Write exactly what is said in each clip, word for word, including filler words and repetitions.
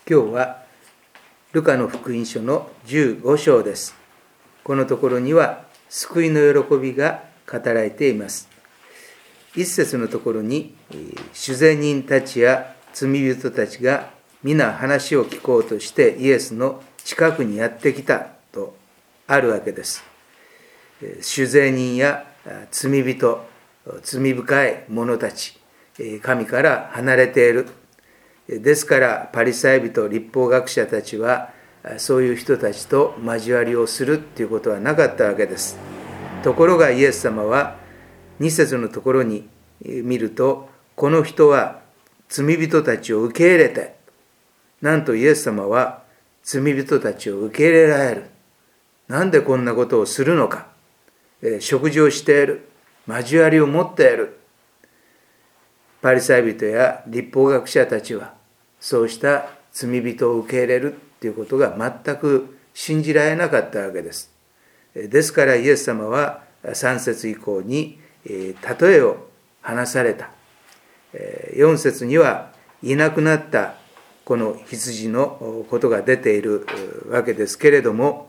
今日はルカの福音書のじゅうご章です。このところには救いの喜びが語られています。一節のところに主税人たちや罪人たちが皆話を聞こうとしてイエスの近くにやってきたとあるわけです。主税人や罪人、罪深い者たち、神から離れている。ですからパリサイ人、律法学者たちはそういう人たちと交わりをするということはなかったわけです。ところがイエス様はに節のところに見ると、この人は罪人たちを受け入れて、なんとイエス様は罪人たちを受け入れられる。なんでこんなことをするのか。食事をしている。交わりを持っている。パリサイ人や律法学者たちはそうした罪人を受け入れるということが全く信じられなかったわけです。ですからイエス様はさん節以降に例えを話された。よん節にはいなくなったこの羊のことが出ているわけですけれども、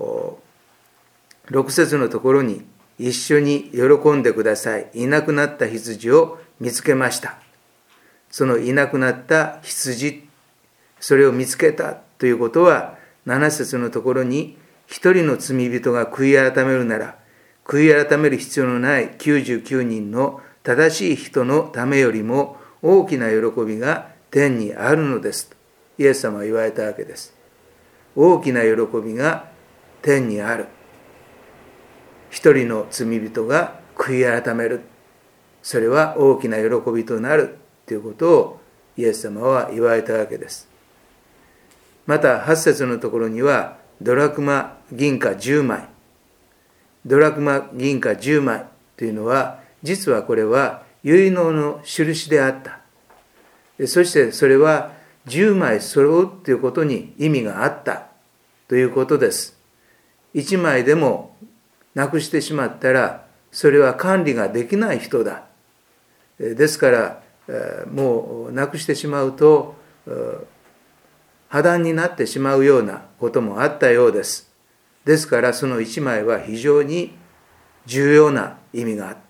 ろく節のところに一緒に喜んでください。いなくなった羊を見つけました。そのいなくなった羊、それを見つけたということは、なな節のところに一人の罪人が悔い改めるなら、悔い改める必要のないきゅうじゅうきゅうにんの正しい人のためよりも大きな喜びが天にあるのですとイエス様は言われたわけです。大きな喜びが天にある。一人の罪人が悔い改める。それは大きな喜びとなるということをイエス様は言われたわけです。またはち節のところにはドラクマ銀貨じゅうまい。ドラクマ銀貨じゅうまいというのは、実はこれは結納の印であった。そしてそれはじゅうまい揃うということに意味があったということです。いちまいでもなくしてしまったら、それは管理ができない人だ。ですからもうなくしてしまうと破談になってしまうようなこともあったようです。ですからそのいちまいは非常に重要な意味があった。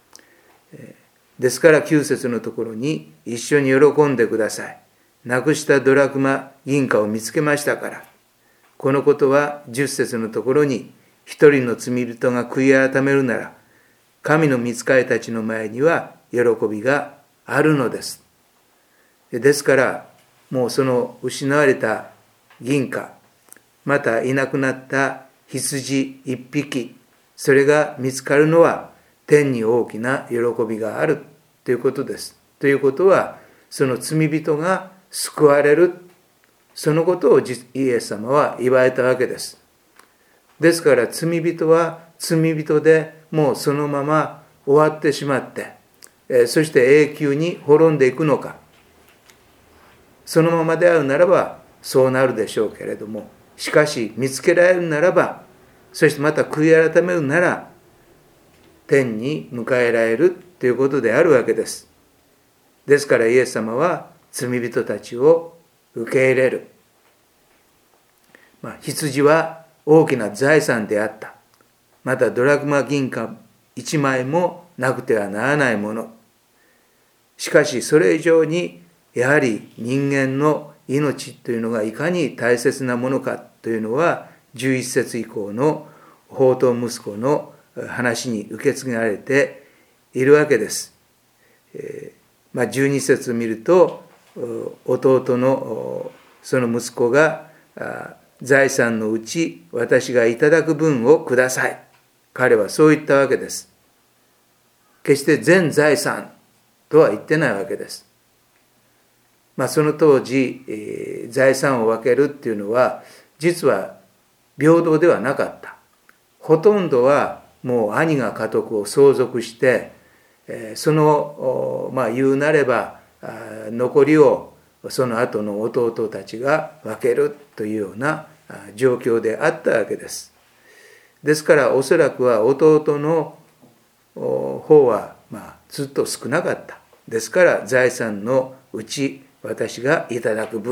ですからきゅう節のところに一緒に喜んでください。なくしたドラクマ銀貨を見つけましたから。このことはじゅっ節のところに一人の罪人が悔い改めるなら、神の御使いたちの前には喜びがあるのです。ですからもうその失われた銀貨、またいなくなった羊一匹、それが見つかるのは天に大きな喜びがあるということです。ということは、その罪人が救われる、そのことをイエス様は言われたわけです。ですから罪人は罪人でもうそのまま終わってしまって、そして永久に滅んでいくのか。そのままであるならばそうなるでしょうけれども、しかし見つけられるならば、そしてまた悔い改めるなら天に迎えられるということであるわけです。ですからイエス様は罪人たちを受け入れる。まあ、羊は大きな財産であった。またドラクマ銀貨いちまいもなくてはならないもの。しかしそれ以上にやはり人間の命というのがいかに大切なものかというのはじゅういち節以降の放蕩息子の話に受け継がれているわけです。えーまあ、じゅうに節を見ると、弟のその息子が財産のうち私がいただく分をください。彼はそう言ったわけです。決して全財産とは言ってないわけです。まあ、その当時、えー、財産を分けるっていうのは実は平等ではなかった。ほとんどはもう兄が家督を相続して、えー、その、まあ、言うなれば残りをその後の弟たちが分けるというような状況であったわけです。ですからおそらくは弟の方はまあずっと少なかった。ですから財産のうち私がいただく分と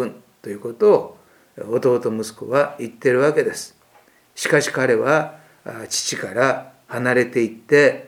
ということを弟息子は言っているわけです。しかし彼は父から離れていって、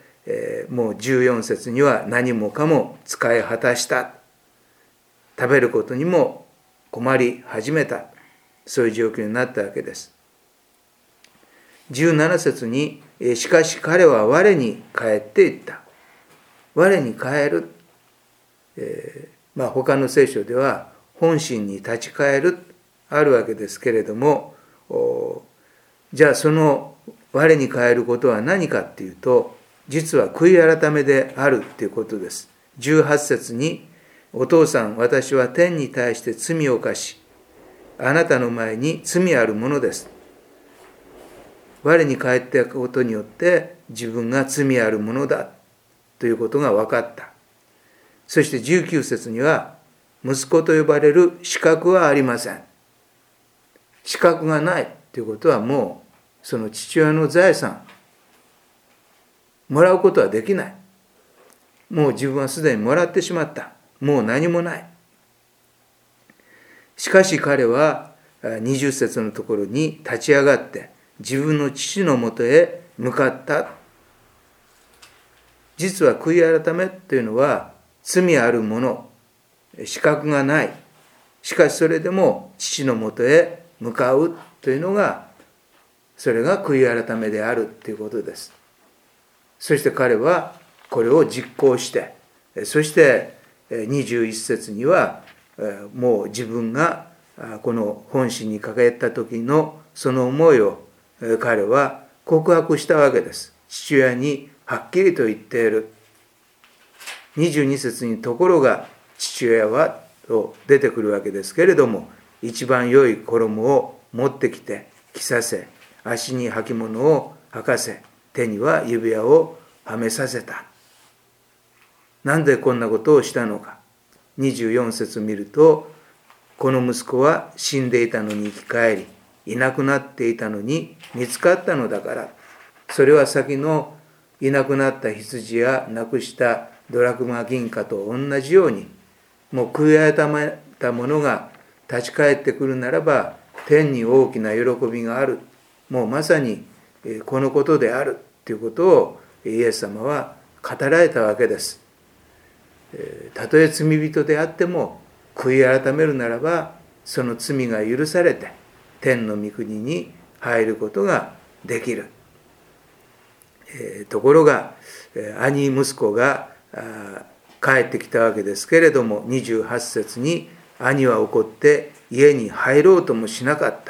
もうじゅうよん節には何もかも使い果たした。食べることにも困り始めた。そういう状況になったわけです。じゅうなな節に、しかし彼は我に帰っていった。我に帰る。えー、まあ他の聖書では本心に立ち返るあるわけですけれども、じゃあその我に帰ることは何かっていうと、実は悔い改めであるっていうことです。じゅうはち節に、お父さん、私は天に対して罪を犯し、あなたの前に罪あるものです。我に帰っていくことによって自分が罪あるものだということが分かった。そしてじゅうきゅう節には、息子と呼ばれる資格はありません。資格がないということはもうその父親の財産もらうことはできない。もう自分はすでにもらってしまった。もう何もない。しかし彼はにじゅう節のところに立ち上がって自分の父のもとへ向かった。実は悔い改めというのは罪あるもの、資格がない。しかしそれでも父のもとへ向かうというのが、それが悔い改めであるということです。そして彼はこれを実行して、そしてにじゅういち節にはもう自分がこの本心にかけた時のその思いを彼は告白したわけです。父親にはっきりと言っている。にじゅうに節にところが父親はと出てくるわけですけれども、一番良い衣を持ってきて着させ、足に履物を履かせ、手には指輪をはめさせた。なんでこんなことをしたのか。にじゅうよん節見ると、この息子は死んでいたのに生き返り、いなくなっていたのに見つかったのだから。それは先のいなくなった羊やなくしたドラクマ銀貨と同じように、もう悔い改めた者が立ち返ってくるならば、天に大きな喜びがある。もうまさにこのことであるということをイエス様は語られたわけです。たとえ罪人であっても悔い改めるならば、その罪が許されて天の御国に入ることができる。ところが兄息子が帰ってきたわけですけれども、にじゅうはち節に兄は怒って家に入ろうともしなかった。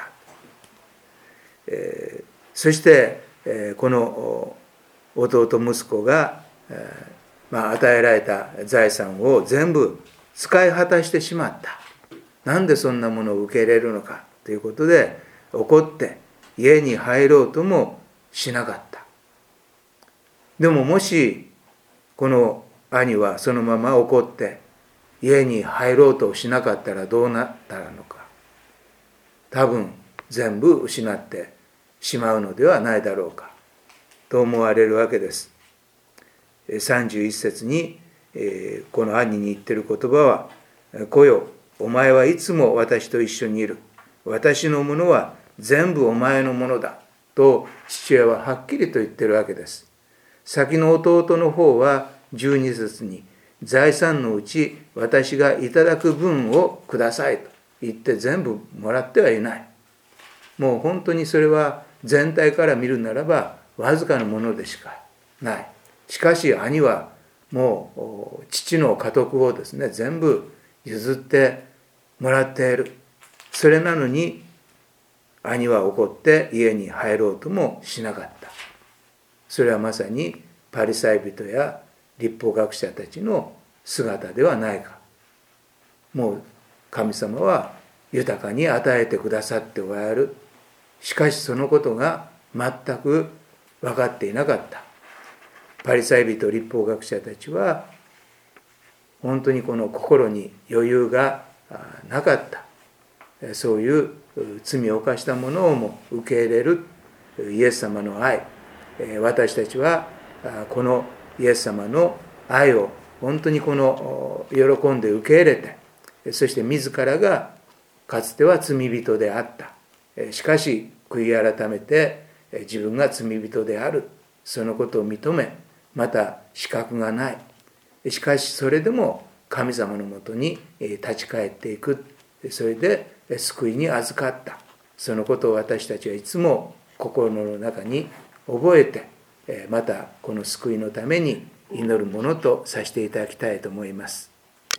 そしてこの弟息子がまあ、与えられた財産を全部使い果たしてしまった。なんでそんなものを受け入れるのかということで怒って家に入ろうともしなかった。でももしこの兄はそのまま怒って家に入ろうとしなかったらどうなったのか。多分全部失ってしまうのではないだろうかと思われるわけです。さんじゅういち節にこの兄に言っている言葉は、子よ、お前はいつも私と一緒にいる。私のものは全部お前のものだ。と父親ははっきりと言っているわけです。先の弟の方はじゅうに節に、財産のうち私がいただく分をくださいと言って全部もらってはいない。もう本当にそれは全体から見るならばわずかなものでしかない。しかし兄はもう父の家督をですね、全部譲ってもらっている。それなのに兄は怒って家に入ろうともしなかった。それはまさにパリサイ人や律法学者たちの姿ではないか。もう神様は豊かに与えてくださっておられる。しかしそのことが全く分かっていなかった。パリサイ人律法学者たちは本当にこの心に余裕がなかった。そういう罪を犯したものをも受け入れるイエス様の愛。私たちはこのイエス様の愛を本当にこの喜んで受け入れて、そして自らがかつては罪人であった。しかし悔い改めて自分が罪人である、そのことを認め、また資格がない。しかしそれでも神様のもとに立ち返っていく。それで救いに預かった。そのことを私たちはいつも心の中に覚えて、またこの救いのために祈るものとさせていただきたいと思います。